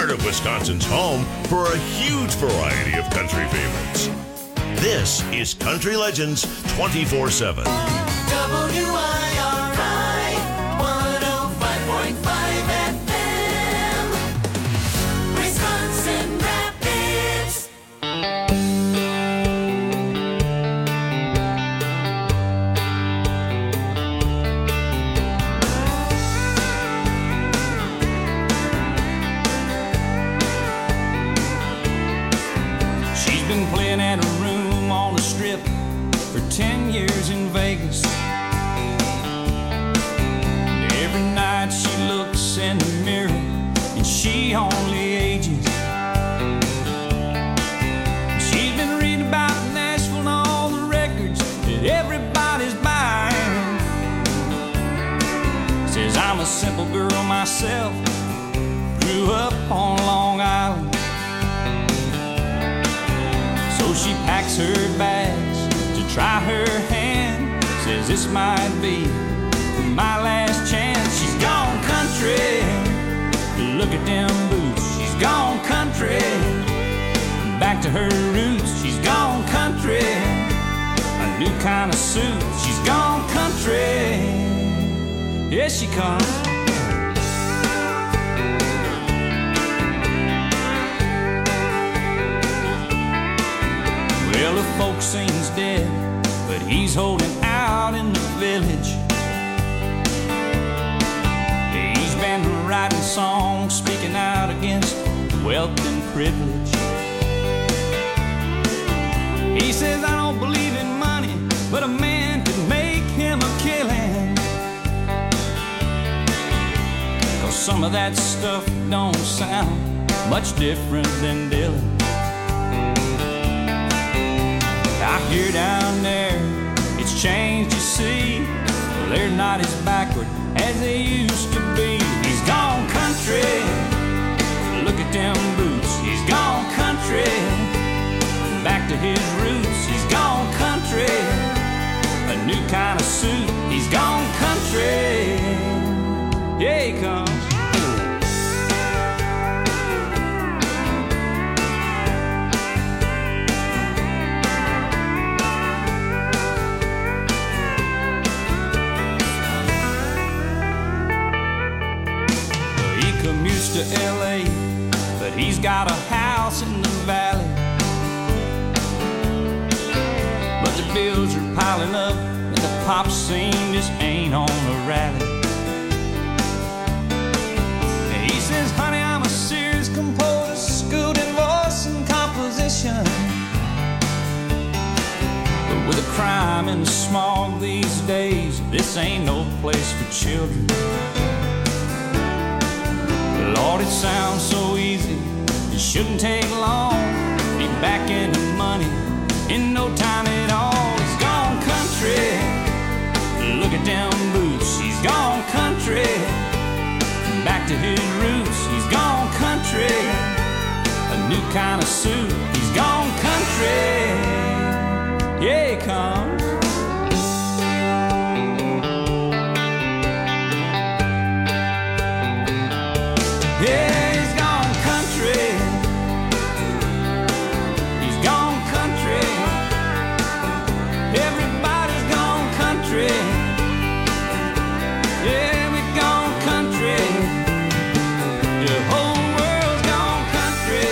part of Wisconsin's home for a huge variety of country favorites. This is Country Legends 24/7. WIRI 105.5 FM, Wisconsin Rapids. She's been playing at a room on the strip for 10 years in Vegas. Every night she looks in the mirror and she only ages. She's been reading about Nashville and all the records that everybody's buying. Says I'm a simple girl myself, grew up on Long Island. So she packs her bags to try her hand. Says this might be my last chance. She's gone country, look at them boots. She's gone country, back to her roots. She's gone country, a new kind of suit. She's gone country, yes she comes. Well, the folk's dead, but he's holding out in the village. He's been writing songs, speaking out against wealth and privilege. He says, I don't believe in money, but a man could make him a killing. 'Cause some of that stuff don't sound much different than Dylan. I hear down there, it's changed, you see. Well, they're not as backward as they used to be. He's gone country, look at them boots. He's gone country, back to his roots. He's gone country, a new kind of suit. He's gone country, yeah he comes. To LA, but he's got a house in the valley. But the bills are piling up and the pop scene just ain't on a rally. He says, honey, I'm a serious composer, schooled in voice and composition. But with the crime and the smog these days, this ain't no place for children. Lord, it sounds so easy, it shouldn't take long. Be back in the money in no time at all. He's gone country, look at them boots. He's gone country, back to his roots. He's gone country, a new kind of suit. He's gone country, yeah he comes. Yeah, he's gone country. He's gone country. Everybody's gone country. Yeah, we've gone country. The whole world's gone country.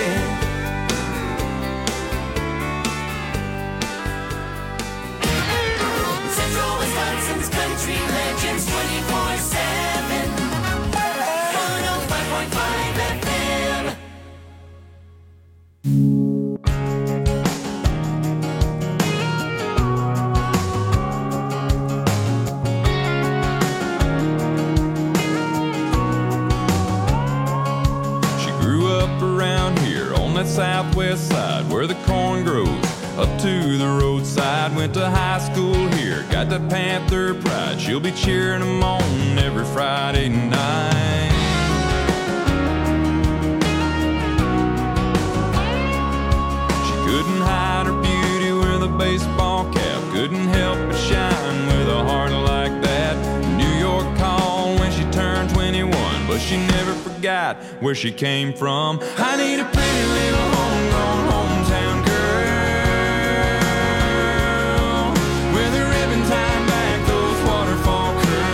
Central Wisconsin's Country Legends 24/7. 105.5 FM. She grew up around here on that southwest side where the corn grows up to the roadside. Went to high school here, got the Panther pride. She'll be cheering them on every Friday night. Couldn't hide her beauty with a baseball cap. Couldn't help but shine with a heart like that. New York called when she turned 21, but but she never forgot where she came from. I need a pretty little homegrown hometown girl with a ribbon tied back those waterfall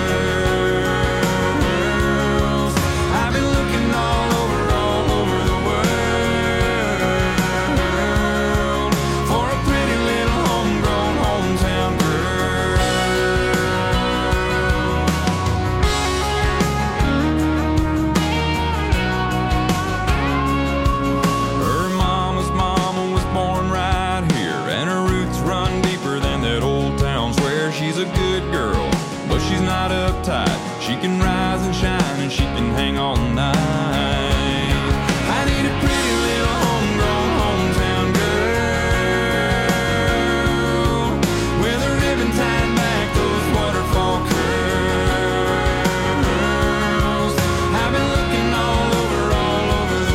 curls. I've been looking all over the world for a pretty little homegrown hometown girl. Her mama was born right here, and her roots run deeper than that old town square. She's a good girl, but she's not uptight. She can rise and shine, and she can hang all night. I need a pretty little homegrown hometown girl with a ribbon tied back those waterfall curls. I've been looking all over the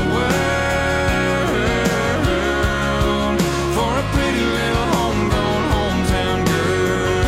world for a pretty little homegrown hometown girl.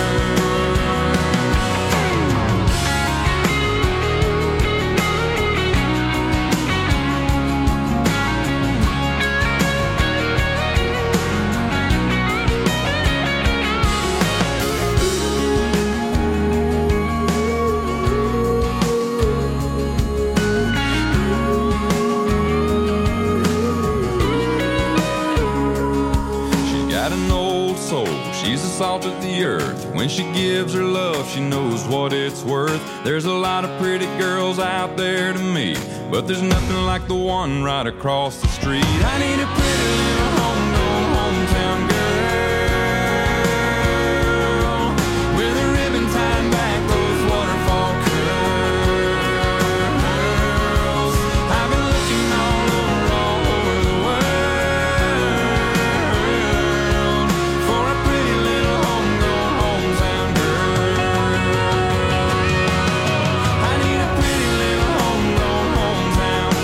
She's got an old soul, she's the salt of the earth. When she gives her love, she knows what it's worth. There's a lot of pretty girls out there to meet, but there's nothing like the one right across the street. I need a pretty little homegrown hometown girl with a ribbon tied back those waterfall curls. I've been looking all over the world for a pretty little homegrown hometown girl. I need a pretty little homegrown hometown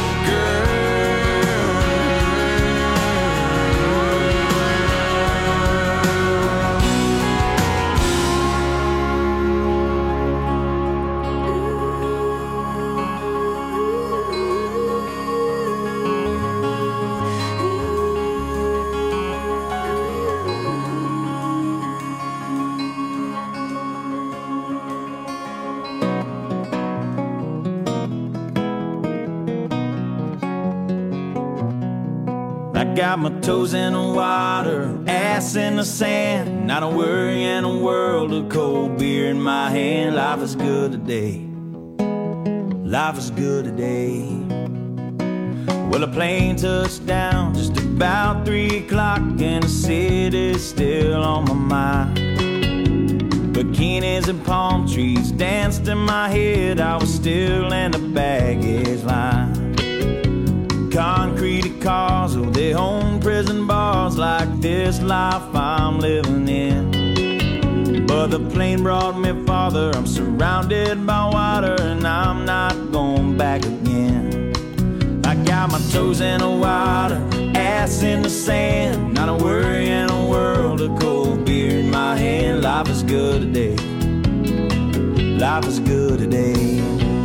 I got my toes in the water, ass in the sand, not a worry in a world of cold beer in my hand. Life is good today, life is good today. Well, a plane touched down just about 3 o'clock, and the city's still on my mind. Bikinis and palm trees danced in my head, I was still in the baggage line. Concrete cars, oh, they own prison bars like this life I'm living in. But the plane brought me farther, I'm surrounded by water, and I'm not going back again. I got my toes in the water, ass in the sand, not a worry in a world of cold beer in my hand. Life is good today, life is good today.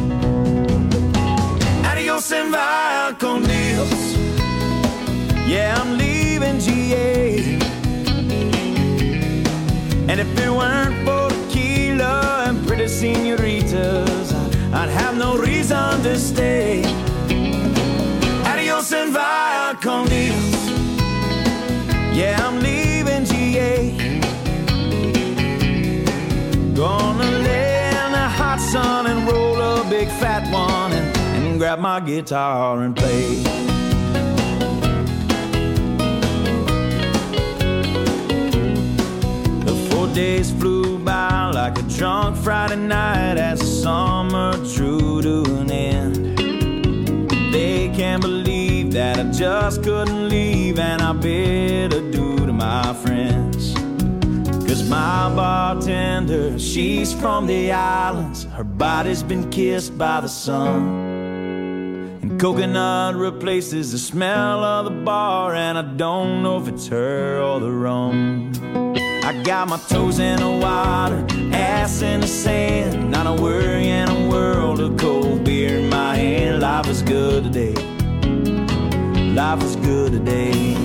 Adios and via con Dios. Yeah, I'm leaving GA. And if it weren't for tequila and pretty senoritas, I'd have no reason to stay. Adios and via con Dios. Yeah, I'm leaving GA. Gonna lay in the hot sun and roll a big fat one and grab my guitar and play. The 4 days flew by like a drunk Friday night as the summer drew to an end. They can't believe that I just couldn't leave, and I bid adieu to my friends. 'Cause my bartender, she's from the islands, her body's been kissed by the sun. Coconut replaces the smell of the bar, and I don't know if it's her or the rum. I got my toes in the water, ass in the sand, not a worry in a world of cold beer in my life is good today. Life is good today.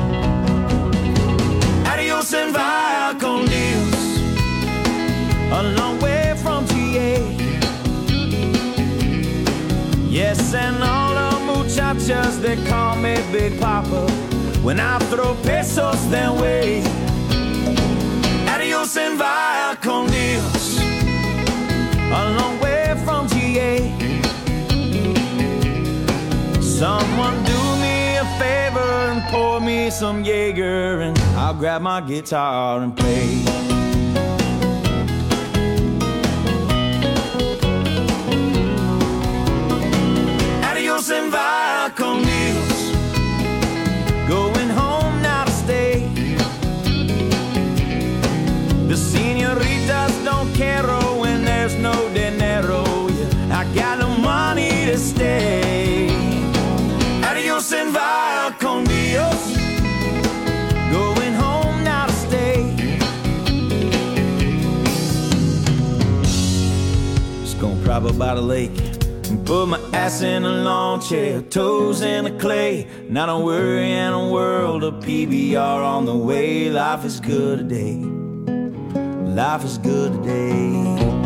Adios and via con Dios, a long way from GA. Yes, and all the muchachas, they call me Big Papa when I throw pesos their way. Adios and via con Dios, a long way from GA. Someone do me a favor and pour me some Jaeger, and I'll grab my guitar and play. Adios and via con Dios, going home now to stay. The senoritas don't care when there's no dinero. Yeah, I got no money to stay. Adios and via con Dios, going home now to stay. Just gonna prop up by the lake and put my ass in a lawn chair, toes in the clay. Not a worry in a world of PBR on the way. Life is good today. Life is good today.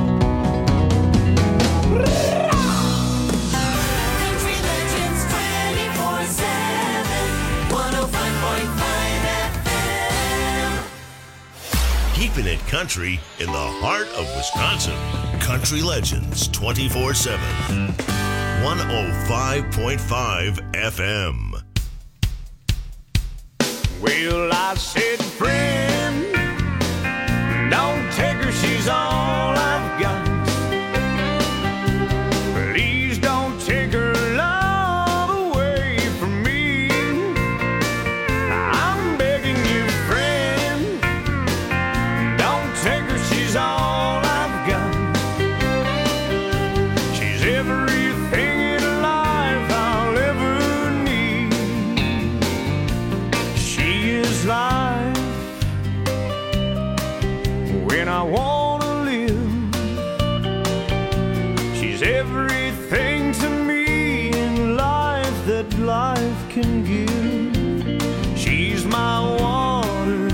Country Legends 24/7, 105.5 FM. Keeping it country in the heart of Wisconsin. Country Legends 24/7. 105.5 FM. Well, I said, friend, don't take her, she's all I've got. Please don't take her love away from me. I'm begging you, friend, don't take her, she's all I've got. She's everything in life I'll ever need. She is life when I wanna live. She's everything to me in life that life can give. She's my water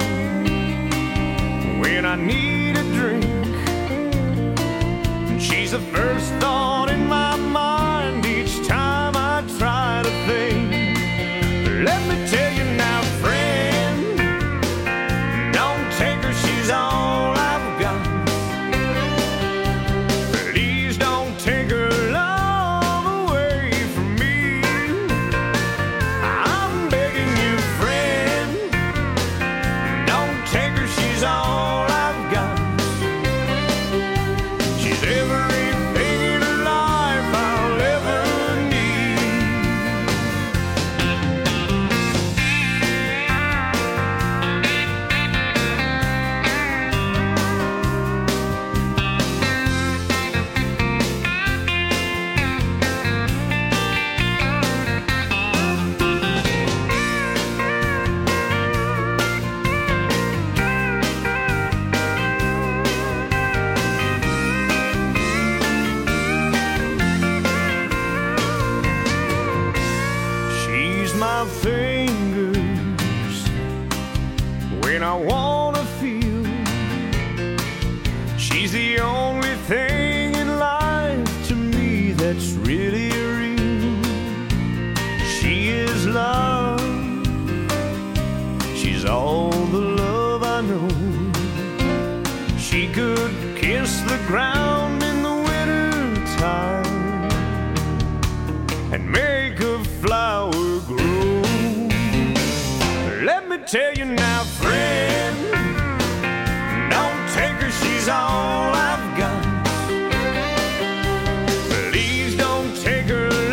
when I need a drink. She's the first thought in my mind each time I try to think. Let me tell you now, friend, don't take her, she's all I've got. Please don't take her love away from me. I'm begging you, friend, don't take her, she's all I've got. She's everything in life I'll ever need. She's my fingers when I wanna feel. She's the only thing in life to me that's really real. She is love. She's all the love I know. She could kiss the ground in the winter time and make a flower grow. Let me tell you now, friend, don't take her, she's all I've got. Please don't take her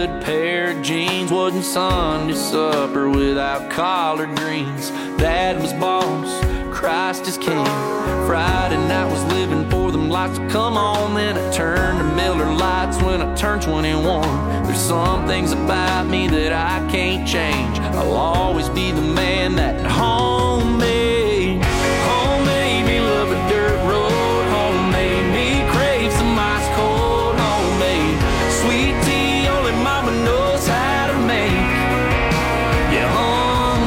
good pair of jeans. Wasn't Sunday supper without collard greens. Dad was boss, Christ is king. Friday night was living for them lights to come on. Then I turned to Miller Lights when I turned 21. There's some things about me that I can't change. I'll always be the man that home made. Home made me love a dirt road. Home made me crave some ice cold. Home made sweet tea only mama knows how to make. Yeah, home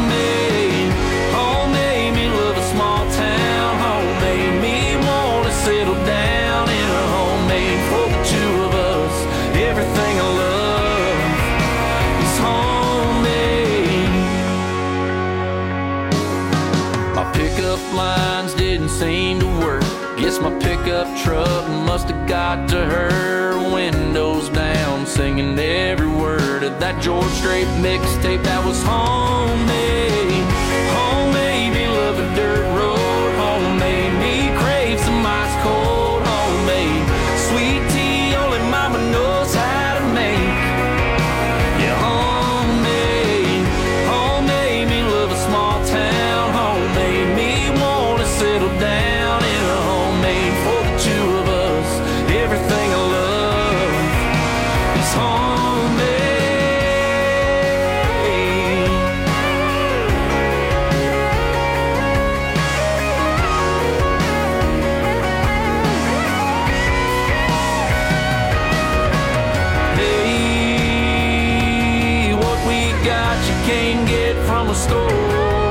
made me love a small town. Home made me wanna settle down in a homemade for the two of us. Everything I love is homemade. My pickup lines didn't seem to work. Guess my pickup truck must have got to her. Windows down, singing every word of that George Strait mixtape that was homemade. Homemade me love a dirt road. Homemade me crave some ice cold. Homemade sweet tea only mama knows how to make. Yeah, homemade me love a small town. Homemade me wanna settle down in a homemade for the two of us. Everything I love is homemade. Hey, what we got you can't get from a store.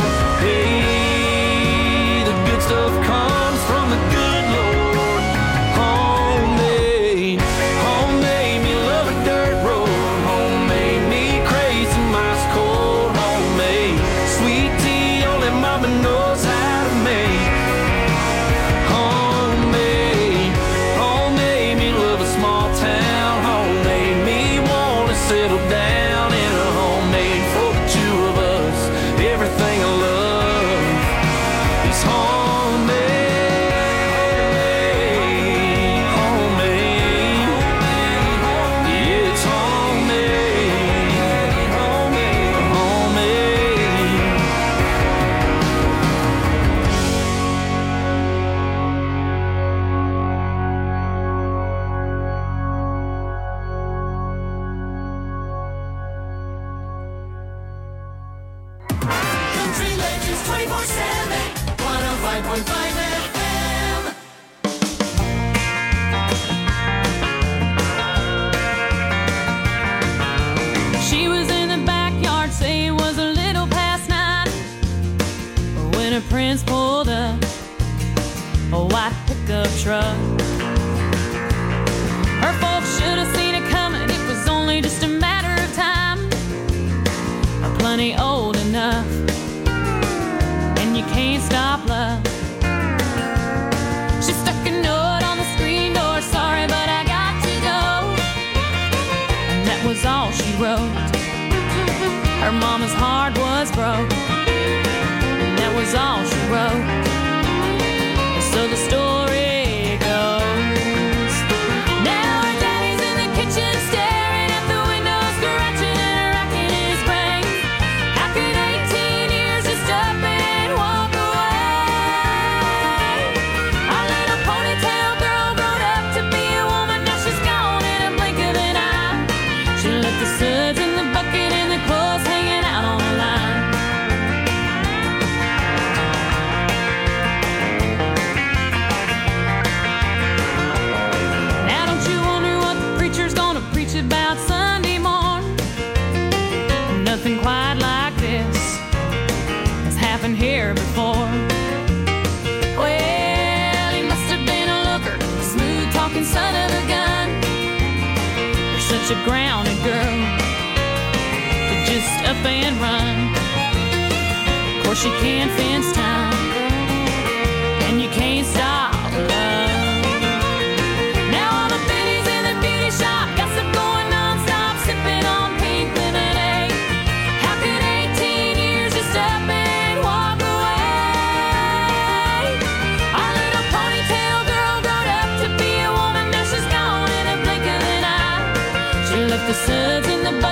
Hey, the good stuff comes from the good Lord. Homemade me love a dirt road. Homemade me crave some ice cold. Homemade sweet tea only mama knows how to make. Homemade me love a small town. Homemade me wanna settle down in a homemade for the two of us. Everything I love is homemade. Homemade. Yeah, it's homemade. Homemade. Country Legends 24/7, 105.5 FM. She was in the backyard, say it was a little past 9, when her prince pulled up a white pickup truck. Her folks should have seen it coming, it was only just a matter of time. Plenty old enough, and you can't stop love. She stuck a note on the screen door, sorry but I got to go. And that was all she wrote. Her mama's heart was broke, and that was all she wrote. So the story goes. Now her daddy's in the kitchen staring at the window, scratching and racking his brain. How could 18 years just up and walk away? Our little ponytail girl grown up to be a woman, now she's gone in a blink of an eye. She left the suds in the bucket and the clothes hanging out on the line. Now don't you wonder what the preacher's gonna preach about Sunday morn? Nothing quite like this has happened here before. Well, he must have been a looker, a smooth talking son of a gun. You're such a grounded girl to just up and run. Of course you can't fence time, and you can't stop love. Now all the biddies in the beauty shop, gossip going non-stop, sipping on pink lemonade. How could 18 years just up and walk away? Our little ponytail girl grown up to be a woman, now she's gone in a blink of an eye. She left the suds in the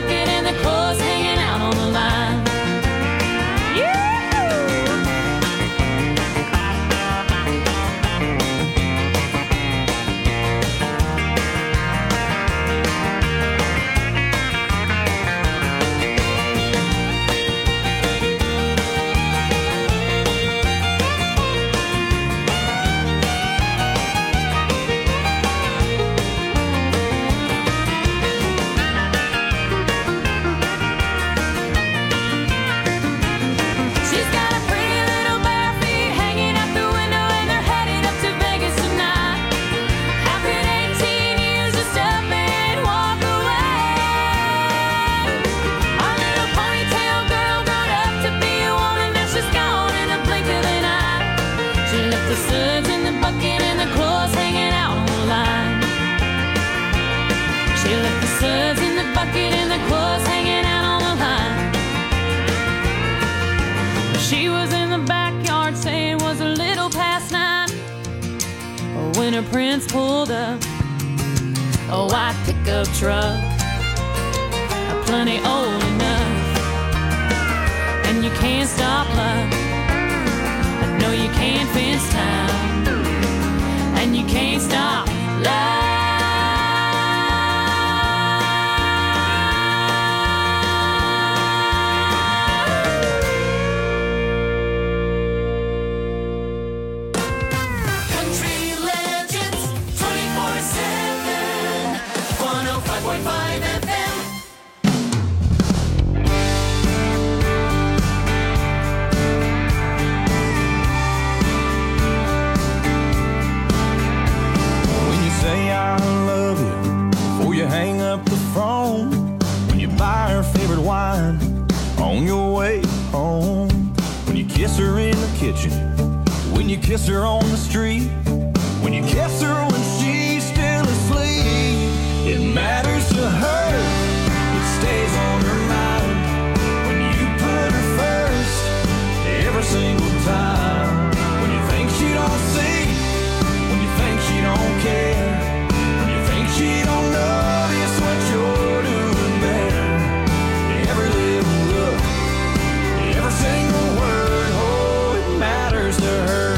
She was in the backyard saying it was a little past 9 when her prince pulled up. A white pickup truck, plenty old enough. And you can't stop love, no you can't fence time, and you can't stop love. On your way home, when you kiss her in the kitchen, when you kiss her on the street, when you kiss her when she's still asleep, it matters to her, it stays on her mind. When you put her first, every single time. When you think she don't see, when you think she don't care, when you think she don't notice what you're doing there. Every little look, every single word, oh, it matters to her.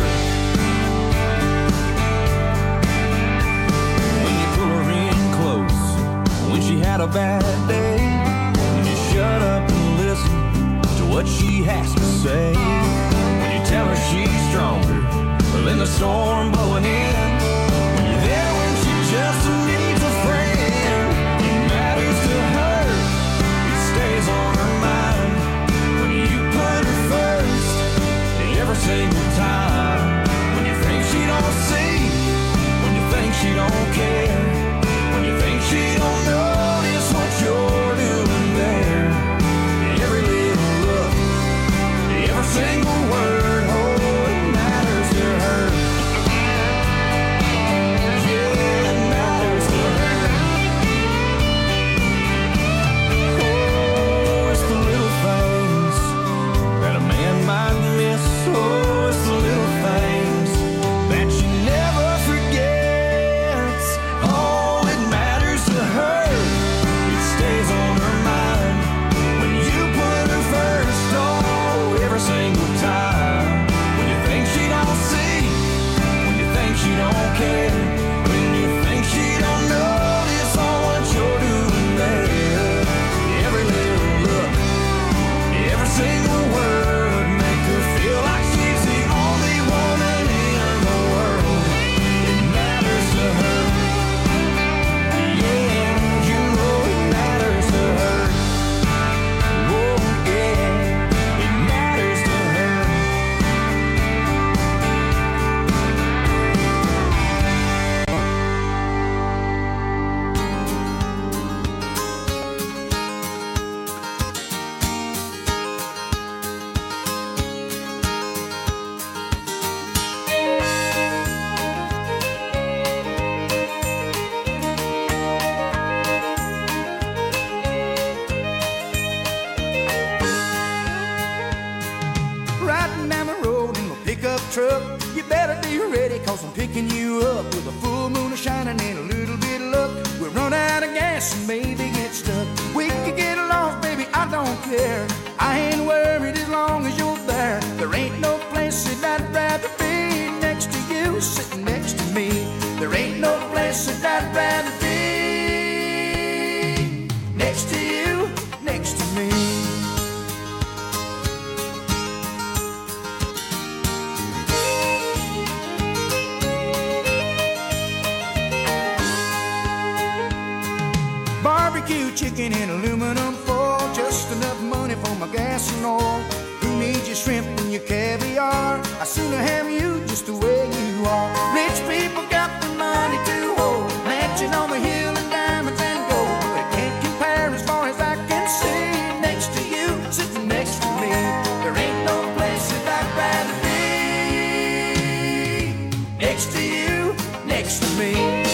When you pull her in close, when she had a bad day, when you shut up and listen to what she has to say, when you tell her she's stronger than the storm blowing in, when you're there when she just needs a friend, it matters to her, it stays on her mind. When you put her first, every single time. When you think she don't see, when you think she don't care, when you think she don't notice what you're doing there. Every little look, every single word, oh, it matters to her. Yeah, it matters to her. Oh, it's the little things that a man might miss. Oh, it's the little things that she never forgets. Oh, it matters to her, it stays on her mind. When you put her first, oh, every single time. When you think she don't see, when you think she don't care, when you think she don't notice all what you're doing there. Every little look, every single word, make her feel like she's the only woman in the world. It matters to her. Yeah, you know it matters to her. Oh, yeah, it matters to her. Riding down the road in my pickup truck. You better be ready, cause I'm picking you up with a full moon shining and a little bit of luck. We'll run out of gas and maybe get stuck. We could get lost, baby, I don't care. I ain't worried as long as you're there. There ain't no place that I'd rather be next to you, sitting next to me. There ain't no place that I'd rather be next to you, next to me. Barbecue chicken in aluminum foil, just enough money for my gas and oil. Who needs your shrimp and your caviar? I sooner have you just the way you are. Rich people got the money to hold, mansion on the hill and diamonds and gold, but it can't compare as far as I can see. Next to you, sitting next to me, there ain't no place that I'd rather be. Next to you, next to me.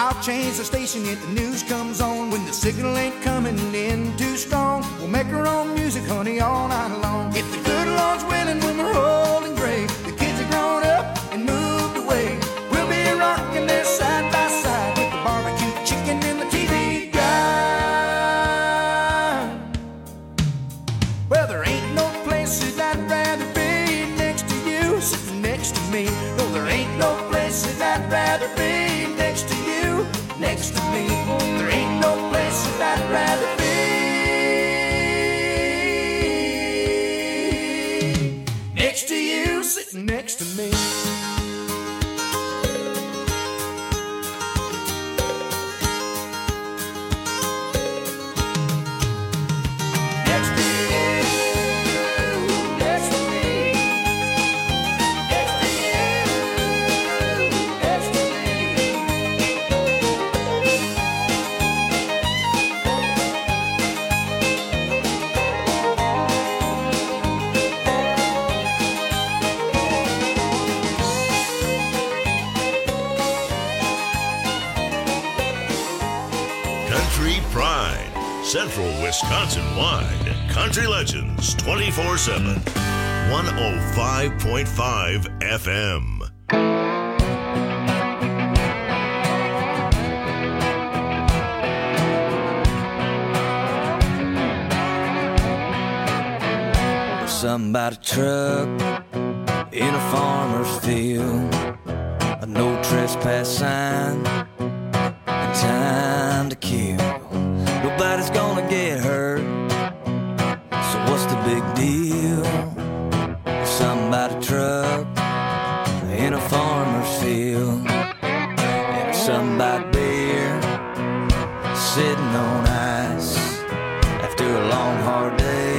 I'll change the station if the news comes on. When the signal ain't coming in too strong, we'll make our own music, honey, all night long. If the good Lord's willing, when we're old and gray, the kids are grown up and moved away, we'll be rocking there side by side with the barbecue chicken and the TV guide. Well, there ain't no place that I'd rather be next to you, sitting next to me. No, there ain't no place that I'd rather be next to you, next to me. There ain't no place that I'd rather be next to you, sitting next to me. Country Pride, Central Wisconsin-wide. Country Legends 24/7. 105.5 FM. Something about a truck in a farmer's field, a no trespass sign, and time to kill. Nobody's gonna get hurt, so what's the big deal? Something about a truck in a farmer's field, and something about beer sitting on ice after a long hard day.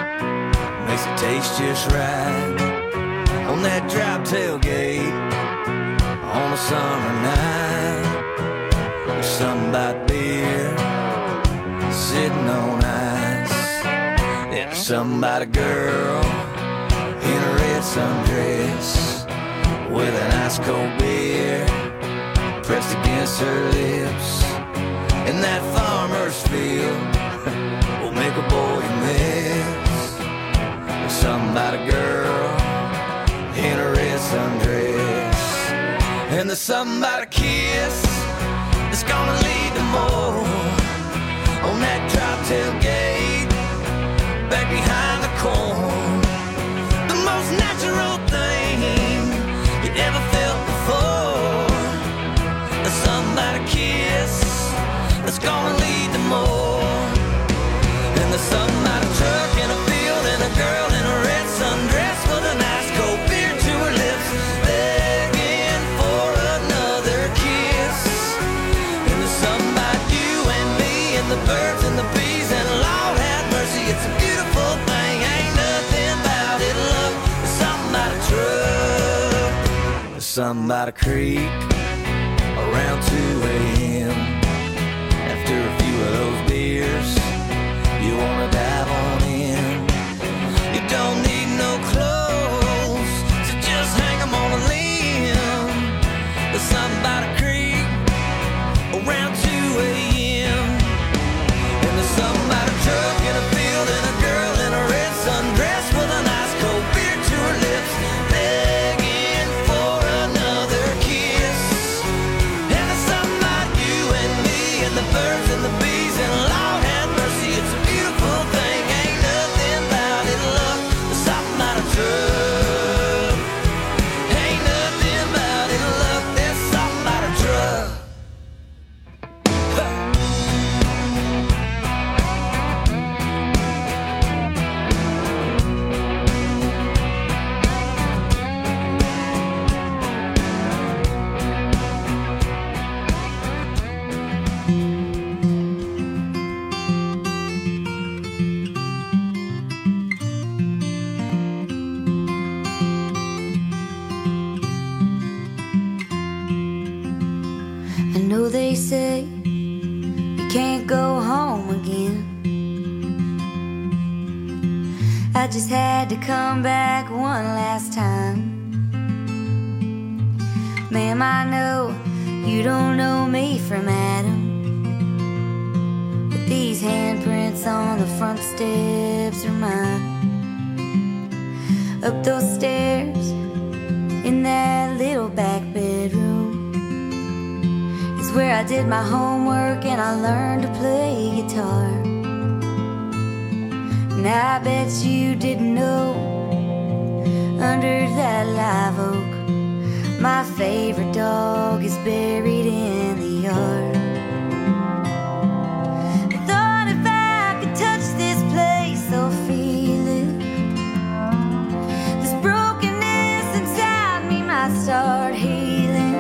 Makes it taste just right on that drop tailgate on a summer night. There's something about beer sitting on ice, and there's something about a girl in a red sundress with an ice cold beer pressed against her lips. And that farmer's field will make a boy miss. Something about a girl in a red sundress, and there's something about a kiss that's gonna lead to more on that drop tailgate back behind the corn. The most natural thing you ever felt before. There's something about a kiss that's gonna lead to more. And there's something about a truck in a field and a girl in a red sundress with a nice cold beer to her lips, begging for another kiss. And there's something about you and me and the birds and the bees, and Lord have mercy, it's a beautiful thing. Ain't nothing about it, love. There's something about a truck, there's something about a creek around 2 a.m. After a few of those beers, you wanna dive on in. You don't need no clothes, so just hang 'em on a limb. There's something about a creek around 2 a.m. And there's something about a truck in a field and a girl in a red sundress with a nice cold beer to her lips, begging for another kiss. And there's something about you and me and the birds and the bees, and Lord have mercy, it's a beautiful thing. Ain't nothing about it, love. There's something about a truck. Ain't nothing about it, love. There's something about a truck. I know they say you can't go home again. I just had to come back one last time. Ma'am, I know You don't know me from Adam, but these handprints on the front steps are mine. Up those stairs in that little back bedroom is where I did my homework and I learned to play guitar. And I bet you didn't know, under that live oak, my favorite dog is buried in the yard. I thought if I could touch this place or feel it, this brokenness inside me might start healing.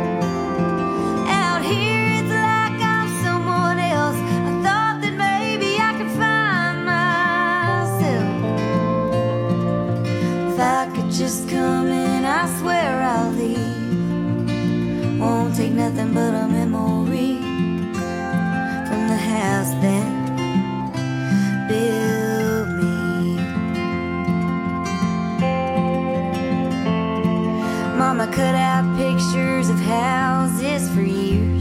Out here it's like I'm someone else. I thought that maybe I could find myself. If I could just come in, I swear I'll leave. Won't take nothing but a memory from the house that built me. Mama cut out pictures of houses for years,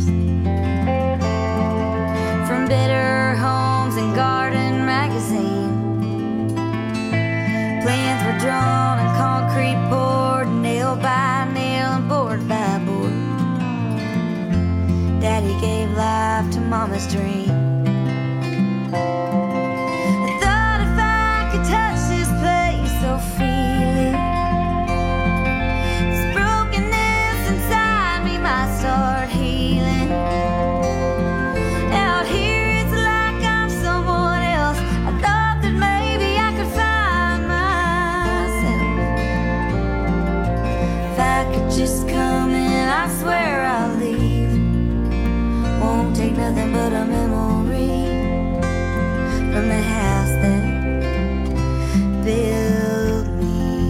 from Better Homes and Garden magazine. Plans were drawn on concrete board, nail by nail and board by board. Daddy gave life to Mama's dream. I thought if I could touch this place or feel it, this brokenness inside me might start healing. Out here it's like I'm someone else. I thought that maybe I could find myself. If I could just come in, I swear I'll leave. Won't take nothing but a memory from the house that built me.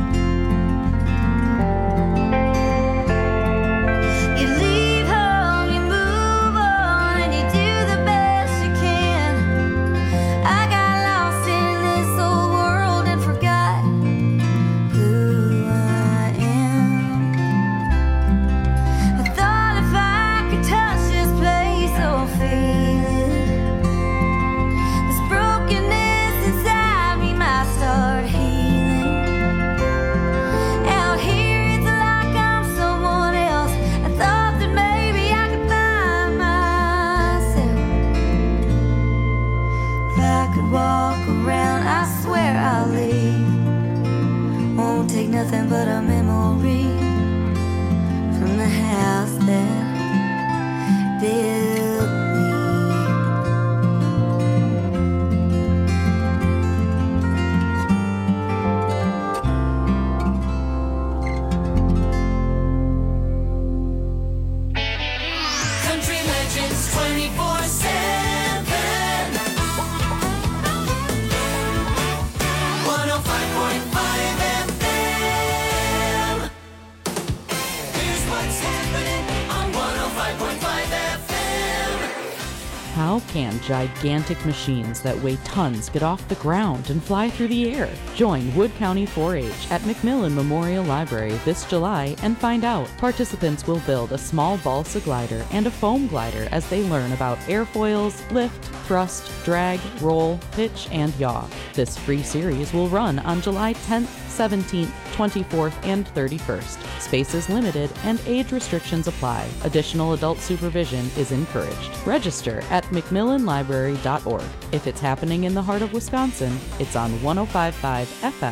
You leave home, you move on, and you do the best you can. I got lost in this old world and forgot who I am. I thought if I could touch this place or feel it, this brokenness inside me might start healing. Out here it's like I'm someone else. I thought that maybe I could find myself. If I could walk around, I swear I'll leave. Won't take nothing but a memory from the house that built me. Country Legends 24/7. 105.5 FM. Here's what's happening on 105.5 FM. How can gigantic machines that weigh tons get off the ground and fly through the air? Join Wood County 4-H at McMillan Memorial Library this July and find out. Participants will build a small balsa glider and a foam glider as they learn about airfoils, lift, thrust, drag, roll, pitch, and yaw. This free series will run on July 10th, 17th, 24th, and 31st. Space is limited and age restrictions apply. Additional adult supervision is encouraged. Register at mcmillanlibrary.org. If it's happening in the heart of Wisconsin, it's on 105.5 FM.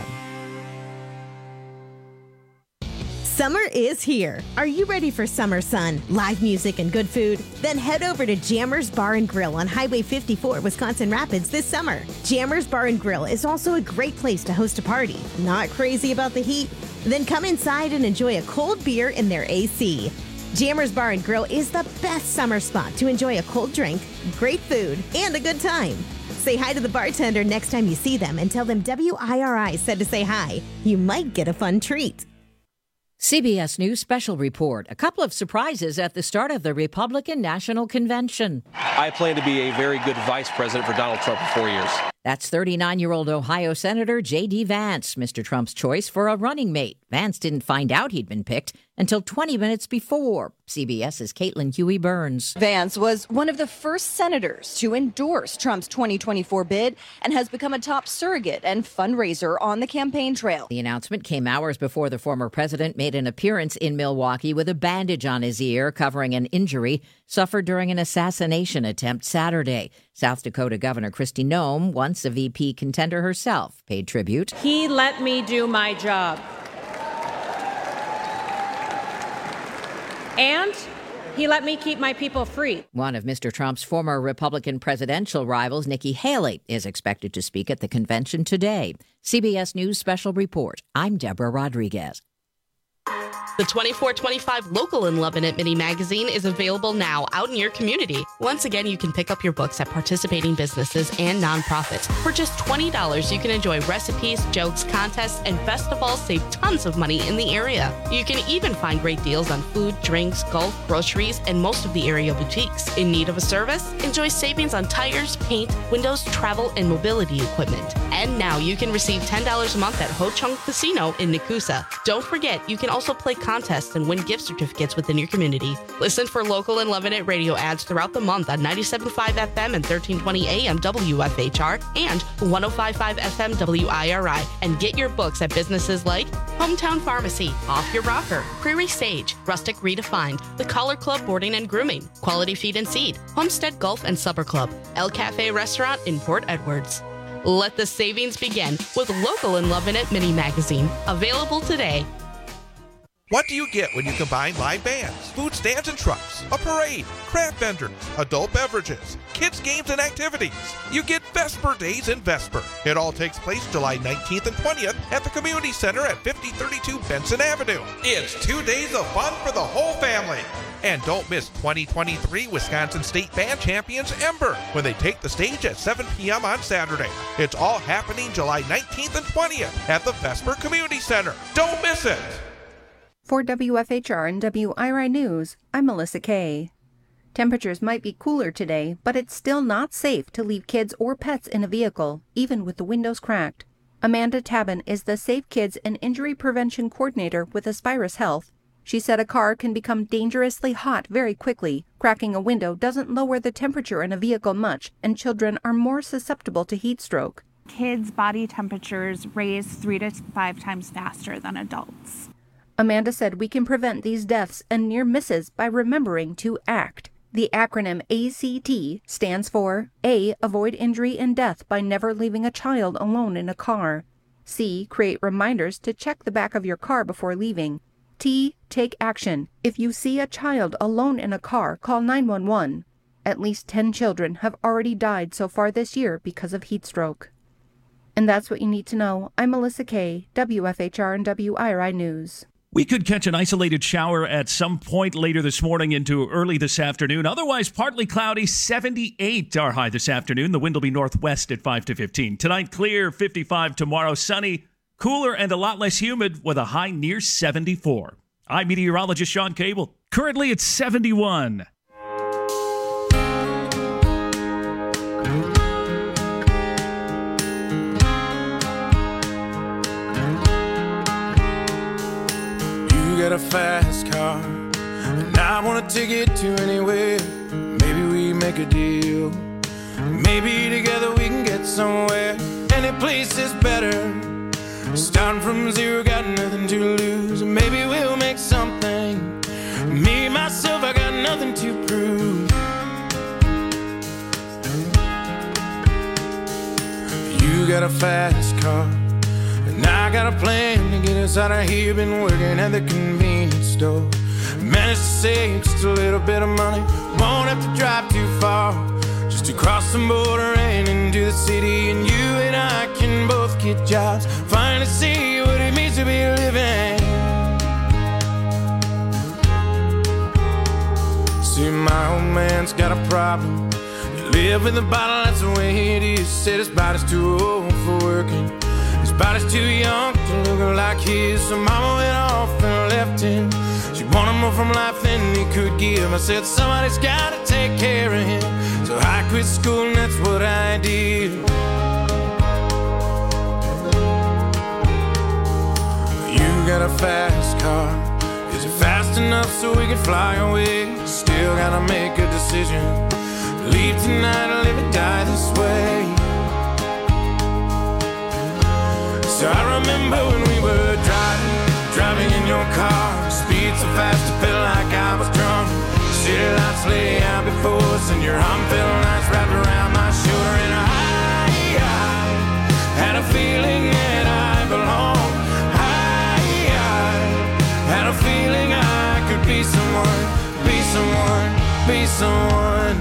Summer is here. Are you ready for summer sun, live music, and good food? Then head over to Jammers Bar and Grill on Highway 54, Wisconsin Rapids this summer. Jammers Bar and Grill is also a great place to host a party. Not crazy about the heat? Then come inside and enjoy a cold beer in their AC. Jammers Bar and Grill is the best summer spot to enjoy a cold drink, great food, and a good time. Say hi to the bartender next time you see them and tell them WIRI said to say hi. You might get a fun treat. CBS News Special Report. A couple of surprises at the start of the Republican National Convention. I plan to be a very good vice president for Donald Trump for 4 years. That's 39-year-old Ohio Senator J.D. Vance, Mr. Trump's choice for a running mate. Vance didn't find out he'd been picked until 20 minutes before. CBS's Caitlin Huey-Burns. Vance was one of the first senators to endorse Trump's 2024 bid and has become a top surrogate and fundraiser on the campaign trail. The announcement came hours before the former president made an appearance in Milwaukee with a bandage on his ear covering an injury suffered during an assassination attempt Saturday. South Dakota Governor Kristi Noem, once a VP contender herself, paid tribute. He let me do my job. And he let me keep my people free. One of Mr. Trump's former Republican presidential rivals, Nikki Haley, is expected to speak at the convention today. CBS News Special Report. I'm Deborah Rodriguez. The 2425 Local in Lebanon mini magazine is available now out in your community. Once again, you can pick up your books at participating businesses and nonprofits. For just $20, you can enjoy recipes, jokes, contests, and best of all, save tons of money in the area. You can even find great deals on food, drinks, golf, groceries, and most of the area boutiques. In need of a service? Enjoy savings on tires, paint, windows, travel, and mobility equipment. And now you can receive $10 a month at Ho Chung Casino in Nakusa. Don't forget, you can also play contests and win gift certificates within your community. Listen for Local and Lebanon radio ads throughout the month on 97.5 FM and 1320 AM WFHR and 105.5 FM WIRI. And get your books at businesses like Hometown Pharmacy, Off Your Rocker, Prairie Sage, Rustic Redefined, The Collar Club Boarding and Grooming, Quality Feed and Seed, Homestead Golf and Supper Club, El Cafe Restaurant in Port Edwards. Let the savings begin with Local and Lebanon mini magazine. Available today. What do you get when you combine live bands, food stands and trucks, a parade, craft vendors, adult beverages, kids' games and activities? You get Vesper Days in Vesper. It all takes place July 19th and 20th at the Community Center at 5032 Benson Avenue. It's 2 days of fun for the whole family. And don't miss 2023 Wisconsin State Band Champions Ember when they take the stage at 7 p.m. on Saturday. It's all happening July 19th and 20th at the Vesper Community Center. Don't miss it! For WFHR and WIRI News, I'm Melissa Kay. Temperatures might be cooler today, but it's still not safe to leave kids or pets in a vehicle, even with the windows cracked. Amanda Tabin is the Safe Kids and Injury Prevention Coordinator with Aspirus Health. She said a car can become dangerously hot very quickly. Cracking a window doesn't lower the temperature in a vehicle much, and children are more susceptible to heat stroke. Kids' body temperatures raise 3 to 5 times faster than adults. Amanda said we can prevent these deaths and near misses by remembering to ACT. The acronym ACT stands for A. Avoid injury and death by never leaving a child alone in a car. C. Create reminders to check the back of your car before leaving. T. Take action. If you see a child alone in a car, call 911. At least 10 children have already died so far this year because of heat stroke. And that's what you need to know. I'm Melissa Kay, WFHR and WIRI News. We could catch an isolated shower at some point later this morning into early this afternoon. Otherwise, partly cloudy, 78 our high this afternoon. The wind will be northwest at 5 to 15. Tonight, clear, 55. Tomorrow, sunny, cooler, and a lot less humid with a high near 74. I'm meteorologist Sean Cable. Currently, it's 71. Got a fast car, and I want to take it to anywhere. Maybe we make a deal. Maybe together we can get somewhere. Any place is better. Starting from zero, got nothing to lose. Maybe we'll make something. Me, myself, I got nothing to prove. You got a fast car, and I got a plan to get us out of here. Been working at the convenience store. Managed to save just a little bit of money. Won't have to drive too far, just to cross the border and into the city. And you and I can both get jobs, finally see what it means to be living. See, my old man's got a problem. You live with a bottle, that's the way it is. Said his body's too old for working. His body's too young to look like his. So mama went off and left him. She wanted more from life than he could give. I said somebody's gotta take care of him. So I quit school and that's what I did. fast car. Is it fast enough so we can fly away? Still gotta make a decision. Leave tonight or live or die this way. So I remember when we were driving in your car. Speed so fast it felt like I was drunk. City lights lay out before us, and your arm felt nice wrapped around my shoulder. And I had a feeling that I belonged. I had a feeling I could be someone, be someone, be someone.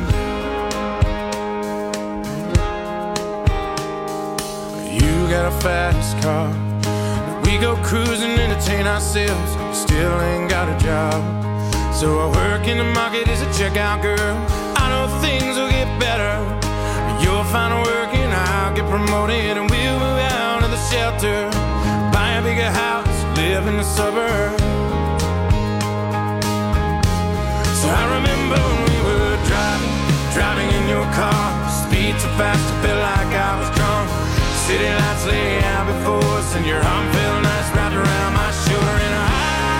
You got a fast car. We go cruising, entertain ourselves. Still ain't got a job. So I work in the market as a checkout girl. I know things will get better. You'll find work and I'll get promoted, and we'll move out of the shelter, buy a bigger house, live in the suburbs. So I remember when we were driving in your car. Speed so fast it felt like I was drunk. City lights lay out before us, and your arm felt nice wrapped around my shoulder. And I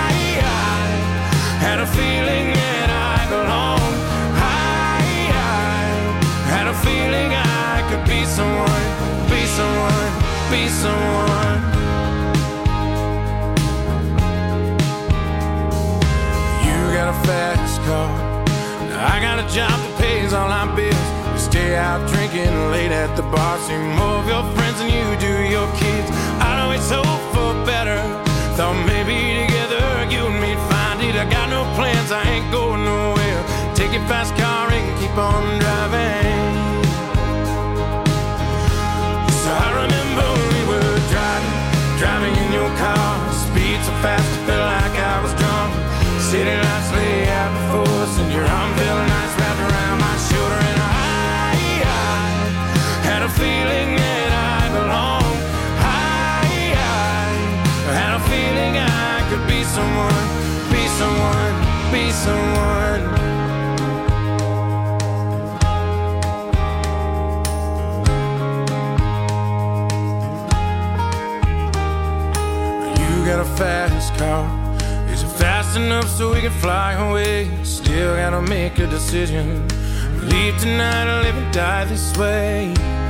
had a feeling that I belonged. I had a feeling I could be someone, be someone, be someone. You got a fast car. I got a job that pays all our bills. You stay out drinking late at the bar. See more of your friends than you do your kids. I'd always hope for better. Thought maybe together you and me'd find it. I got no plans, I ain't going nowhere. Take your fast car and keep on driving. So I remember when we were driving in your car. Speed so fast it felt like I was drunk. City lights lay out before us, and your arm felt nice wrapped around my shoulder. And I had a feeling that I belonged. I had a feeling I could be someone, be someone, be someone. You got a fast car. Is it fast enough so we can fly away? Still gotta make a decision. Leave tonight or live or die this way.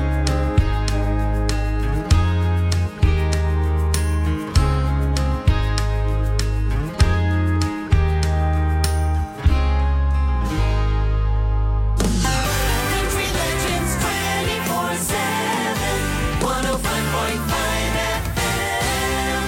Country Legends 24/7, 105.5 FM.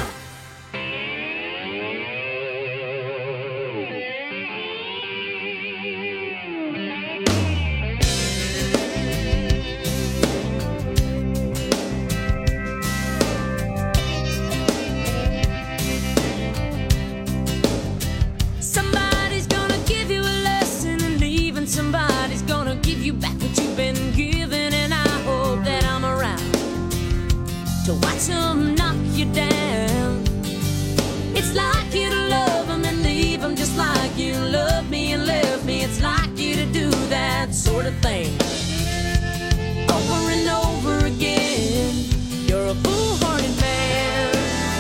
Somebody's gonna give you a lesson, and leaving somebody's gonna give you back what you've been given. And I hope that I'm around to watch them knock you down. It's like you to love them and leave them, just like you love me and left me. It's like you to do that sort of thing over and over again. You're a foolhardy man.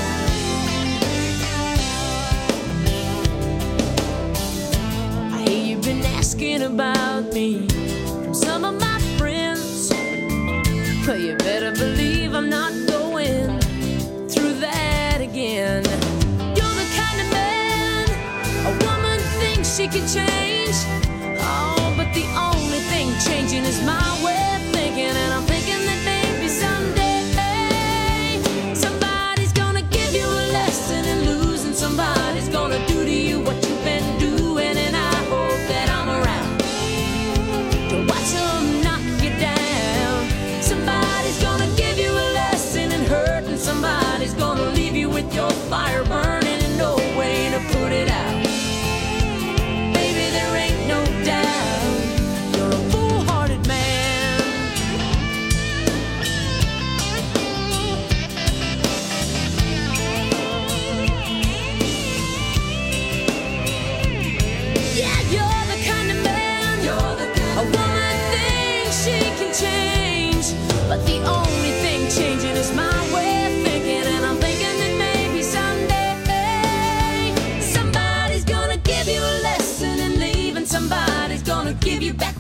I hear you've been asking about me from some of my friends, but you better believe I'm not going through that again. You're the kind of man a woman thinks she can change. Oh, but the only thing changing is my way of thinking, and I'm thinking that maybe someday somebody's gonna give you a lesson, and losing somebody's gonna do to you what you've been doing. And I hope that I'm around to watch them knock you down. Somebody's gonna give you a lesson and hurt, and somebody's gonna leave you with your fire burning and no way to put it out. Baby, there ain't no doubt you're a foolhardy man. Yeah, you're the kind of man a woman thinks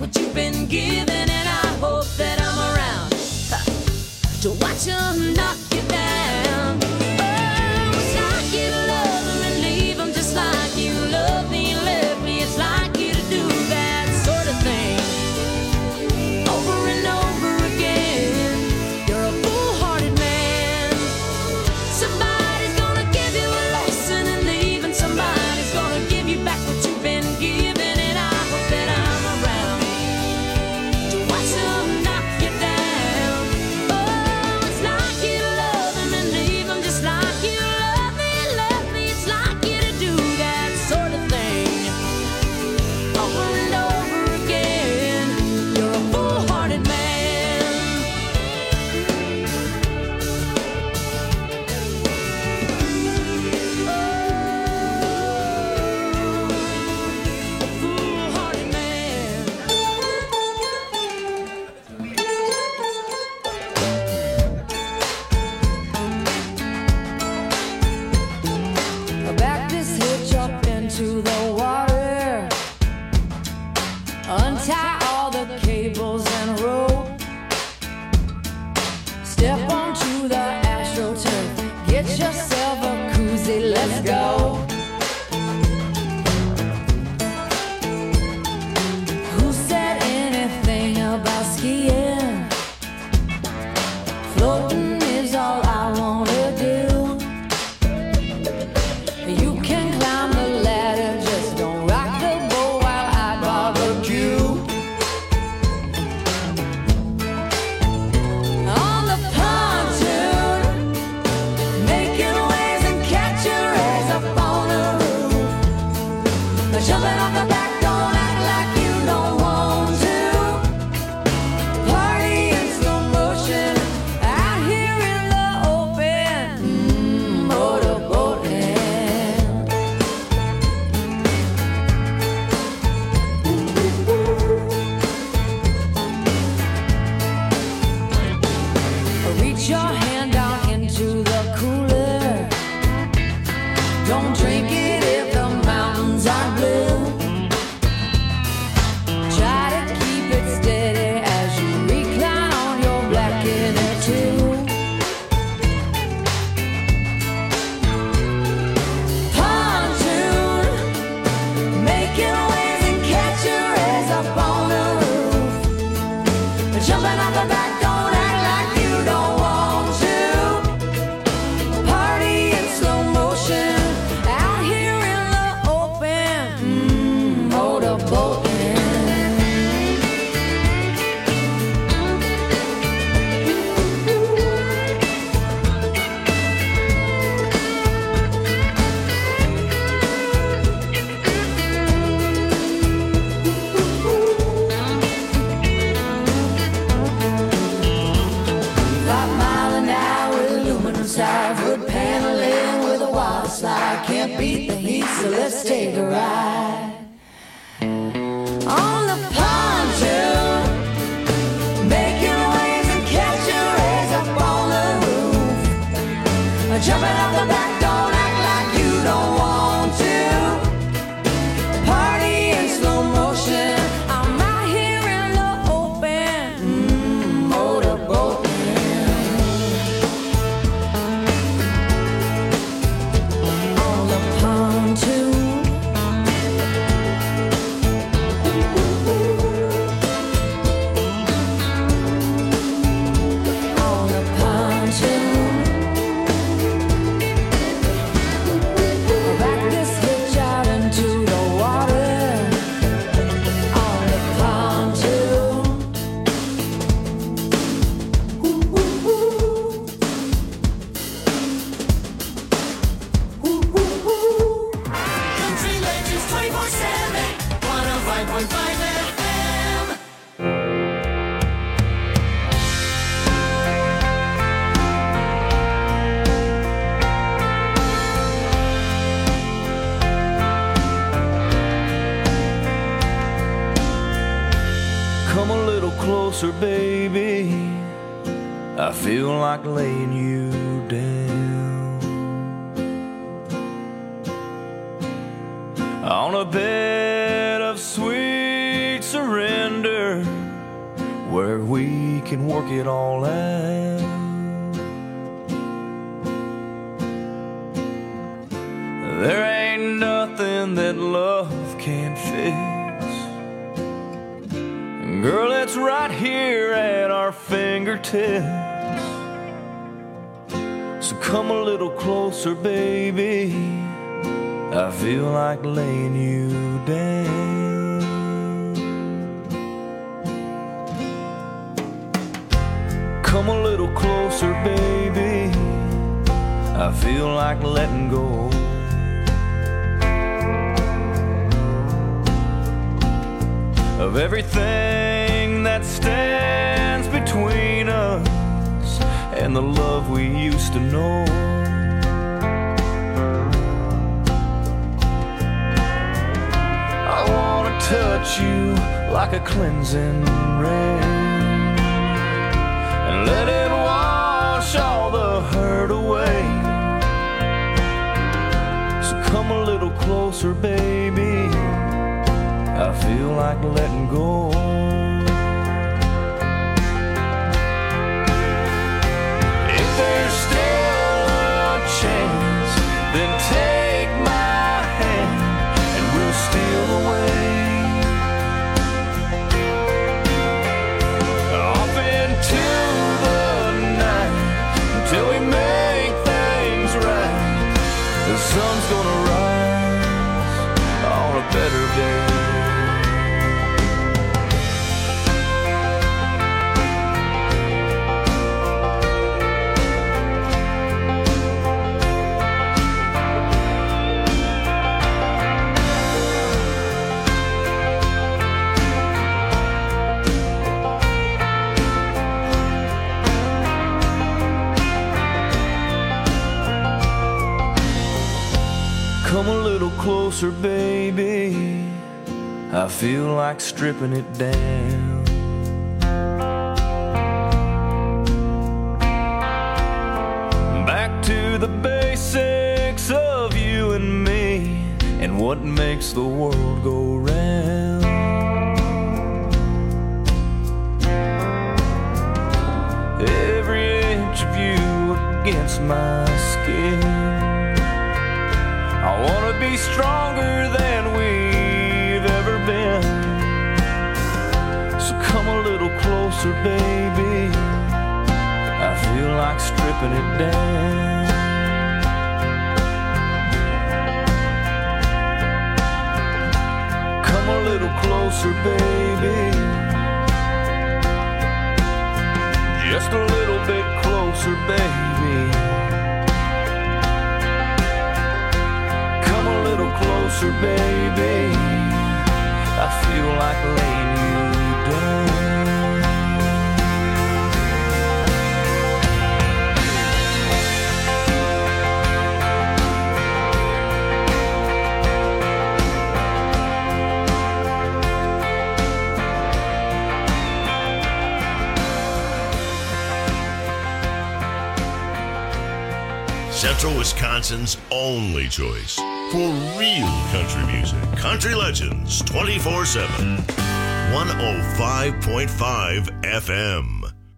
what you've been given, and I hope that I'm around to watch them knock you down. Oh, it's like you love them and leave them just like you love me and left me. It's like you to do that sort of thing over and over again. You're a foolhardy man. Somebody's gonna give you a lesson and leave, and somebody's gonna give you back what you've been given, and I hope that I'm around to watch them knock you down. Oh, it's like you love them and leave them just like you love me and left me. It's like you to do that sort of thing over and over again. You're a foolhardy man. Foolhardy man. Back this hitch up into the water. Untie all the cables and rope. Step onto the AstroTurf. Get yourself a koozie, let's go. Who said anything about skiing? Floating is all I wanna do. You can climb the ladder, just don't rock the boat while I barbecue. On the pontoon, making waves and catching rays up on the roof. Jumping off the back, don't act like you don't want to. Party in slow motion, out here in the open. Motorboating. Reach your hand down into the cooler. Don't drink it if the mountains are blue. Try to keep it steady as you recline on your black inner tube. Pontoon, making waves and catching rays up on the roof. Jumping off the back, don't act like you don't want to. Party in slow motion, out here in the open. Motorboating. Wood paneling with a water slide. Can't beat the heat, so let's take a ride. On the pontoon, making waves and catching rays up on the roof. Jumping off the back, don't act like you don't want to. Party in slow motion, I'm out here in the open. Motorboating. On the pontoon. On the pontoon. Back this hitch out into the water. On the pontoon. Country Legends 24/7, 105.5 FM. Come a little closer, baby. I feel like laying you down on a bed of sweet surrender. where we can work it all out. There ain't nothing that love can't fix. And girl, it's right here at our fingertips. So come a little closer, baby. I feel like laying you down. Come a little closer, baby. I feel like letting go. Of everything that stands between us and the love we used to know. I wanna touch you like a cleansing rain and let it wash all the hurt away. So come a little closer, baby. I feel like letting go. If there's still a chance, then take my hand and we'll steal away off into the night until we make things right. The sun's gonna rise on a better day. Come a little closer, baby. I feel like stripping it down. Back to the basics of you and me and what makes the world go round. Every inch of you against my skin. I wanna be stronger than we've ever been. So come a little closer, baby. I feel like stripping it down. Come a little closer, baby. Just a little bit closer, baby. A little closer, baby. I feel like laying you down. Central Wisconsin's only choice for real country music. Country Legends 24/7. 105.5 FM.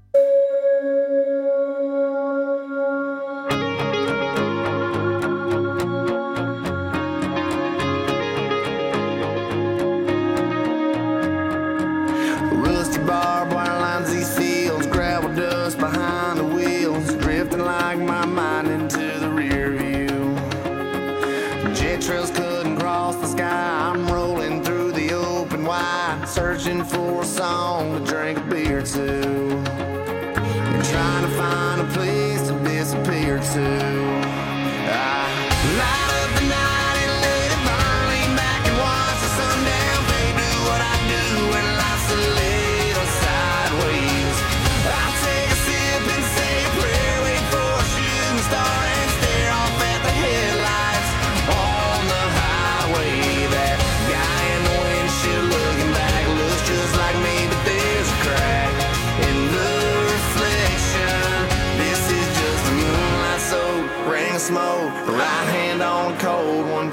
Rusty barbed wire lines these fields, gravel dust behind the wheels, drifting like my mind into the rear view. Jet trails couldn't cross the sky. I'm rolling through the open wide, searching for a song to drink a beer to, and trying to find a place to disappear to. I light up the night and let it burn, lean back and watch the sundown fade, do what I do when life's a little sideways. I take a sip and say a prayer, wait for a shooting star and stare off at the headlights on the highway. That guy in the windshield looking back looks just like me, but there's a crack in the reflection. This is just a moonlight soak, ring of smoke, right hand on cold, one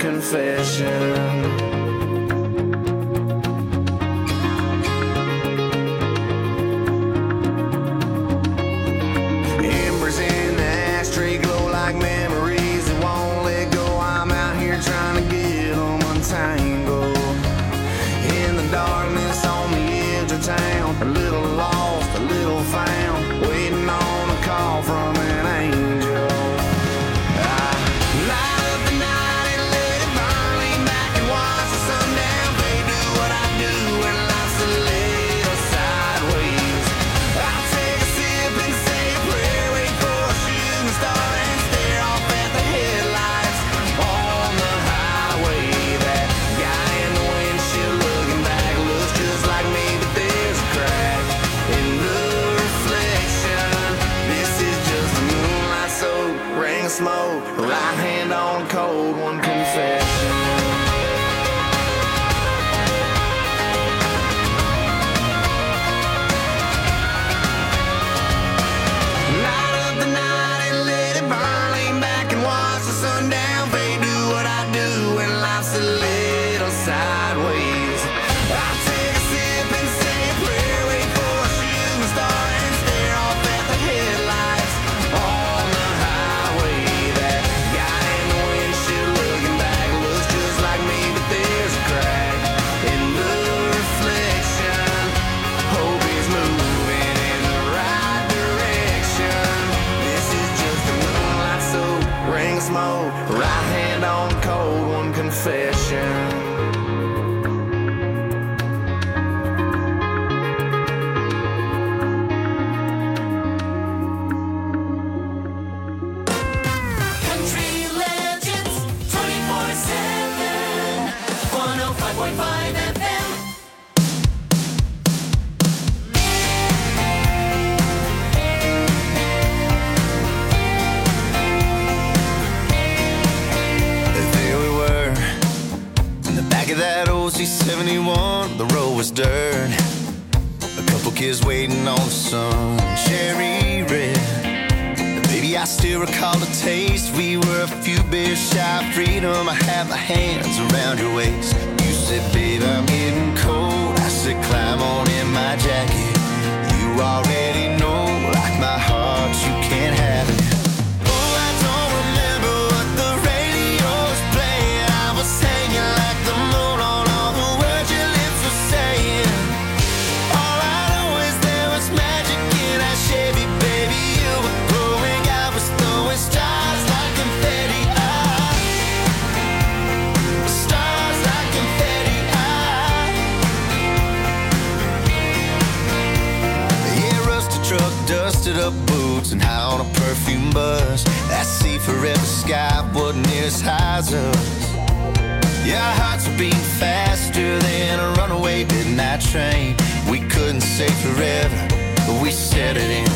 confession. A little lost, a little found, waiting on a call from an angel. Light up the night and let it burn. Lean back and watch the sun down. They do what I do when life's a little sideways. I'll take a sip and say a prayer, wait for a shooting star and stare off at the headlights on the highway. That guy in the windshield looking back looks just like me, but there's a crack in the reflection. This is just a moonlight soak, ring of smoke, right hand on cold, one confession. Light up the night and let it burn. Lean back and watch the sun down. They do what I do when life's a little sideways. I take a sip and say a prayer, wait for a shooting star and stare off at the headlights on the highway. That guy in the windshield looking back looks just like me, but there's a crack in the reflection. Hope he's moving in the right direction. This is just a moonlight soak, ring of smoke, right hand on cold, one confession. Country Legends 24/7, 105.5 FM. There we were, in the back of that old C71, the road was dirt. A couple kids waiting on the sun, cherry red. Baby, I still recall the taste. We were a few beers shy of freedom. I had my hands around your waist. You said, babe, I'm getting cold. I said, climb on in my jacket. You already know, like my heart, you can't have it. Oh, I don't remember what the radio was playing. I was hanging like the moon on all the words your lips were saying. All I know is there was magic in that Chevy, baby. You were glowing, I was throwing stars like confetti. Stars like confetti. Yeah, rusted truck, dusted up boots, and high on a perfume bus. That sea forever sky wasn't near as high as us. Yeah, our hearts were beating faster than a runaway midnight train. We couldn't say forever, but we said it in